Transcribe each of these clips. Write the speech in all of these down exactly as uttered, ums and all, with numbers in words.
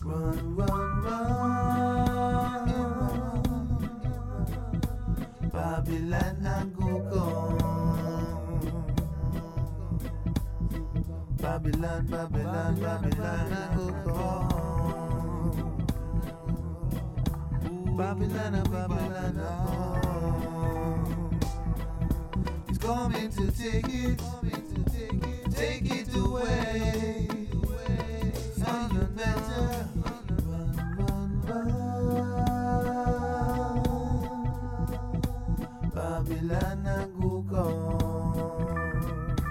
Run, run, run. Babylon and go come. Babylon, Babylon, Babylon and go come. Babylon and Babylon and come. He's coming to take it, take it away. Something better. Run, run, run. Babylon and go come.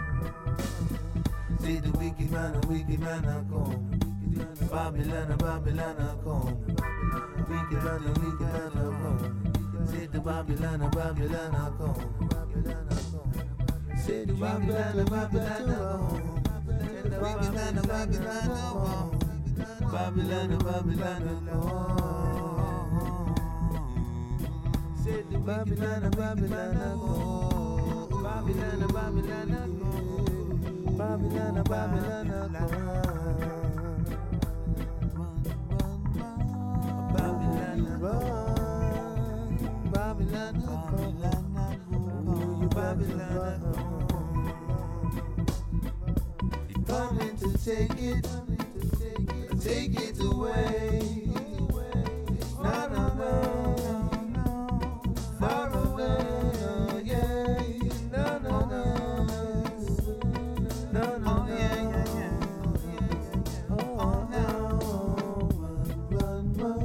See the wicked man, the wicked man a come. Babylon and Babylon a come. Wicked man, the wicked man a come. See the Babylon and Babylon a come. See the Babylon and Babylon a come. Wicked man and Babylon a come. Babylon and Babylon a come. Say the Babylon and Babylon a come. Babylon and Babylon a come. Babylon and Babylon a come. Babylon run, Babylon a come. Ooh, you Babylon a come. He's coming to take it. Take it away. No, no, no. Far away. Yeah. No, no, no. No, no, yeah, yeah, yeah. Oh, no. Run, run,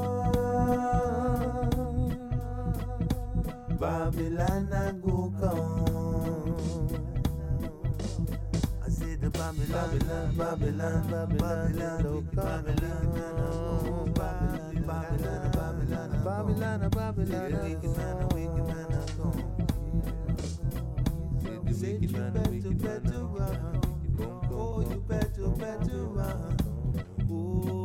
run. Babylon and go come. Babylon, Babylon, Babylon, Babylon, Babylon, Babylon, Babylon, Babylon, Babylon, Babylon, wicked man, a wicked man, a come. Say you better, better run. Oh, you better, better run. Oh.